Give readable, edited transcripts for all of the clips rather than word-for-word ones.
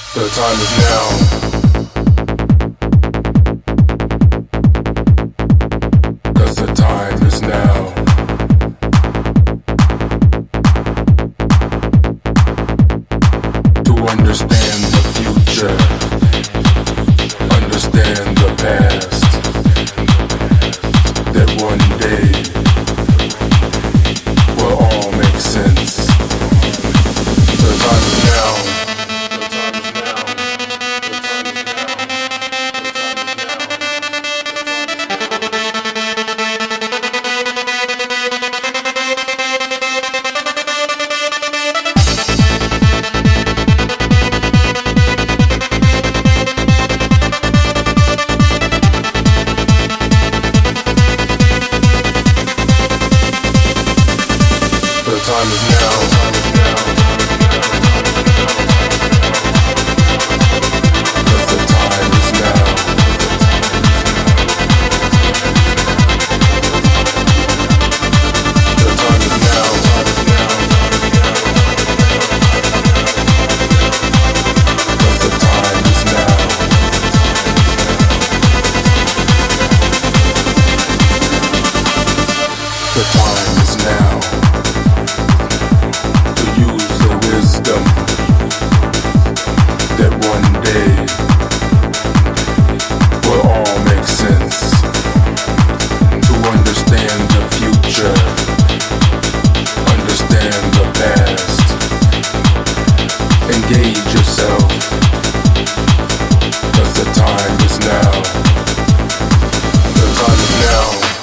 The time is now. Cause the time is now. To understand the future, understand the past, that one day will all make sense. The time is now. The time is now. Cause the time is now. The time is now. Cause the time is now. The time is now. Wisdom that one day will all make sense. To understand the future, understand the past, engage yourself, cause the time is now. The time is now.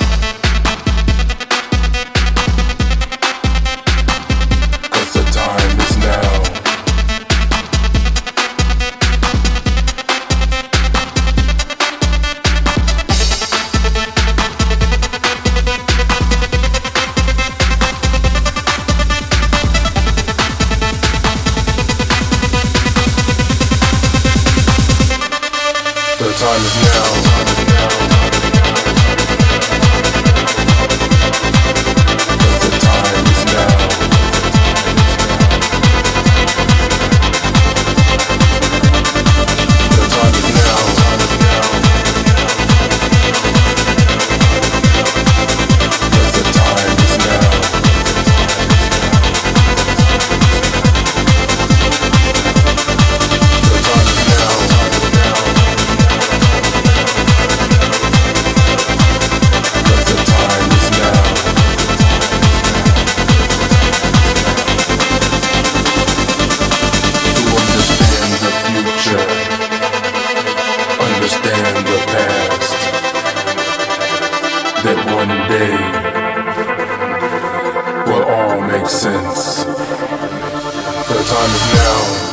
The time is now. Cause the time is now. The time is now. Cause the time is now. The time is now. Understand the past, that one day will all make sense. The time is now.